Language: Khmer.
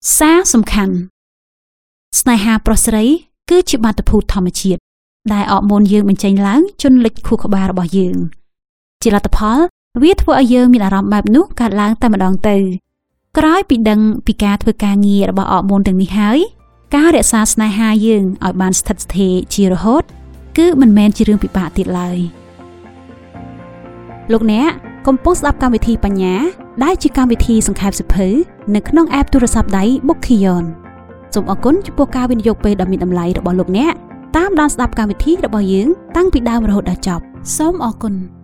សារសំខាន់ស្នេហាប្រុសស្រីគឺជាបាតុភូតធម្មជាតិដែលអរម៉ូនយើងបញ្ចេញឡើងជន់លិចខួរក្បាលរបស់យើងជាលទ្ធផលវាធ្វើឲ្យយើងមានអារម្មណ៍បែបនោះកើតឡើងតែម្ដងទៅក្រោយពីដឹងពីការធ្វើការងាររបស់អរម៉ូនទាំងនេះហើយការរក្សាស្នេហាយើងឲ្យបានស្ថិតស្ថេរជារហូតគឺមិនមែនជារឿងពិបាកទៀតឡើយលោកអ្នកកំពុងស្ដាប់កម្មវិធីបញ្ញាដែលជាកម្មវិធីសង្ខេបសៀវភៅនៅក្នុង app ទូរស័ព្ទដៃ Bookkion សូមអរគុណចំពោះការវិនិយោគពេលដ៏មានតម្លៃរបស់លោកអ្នកតាមដានស្ដាប់កម្មវិធីរបស់យើងតាំងពីដើមរហូតដល់ចប់សូមអរគុណ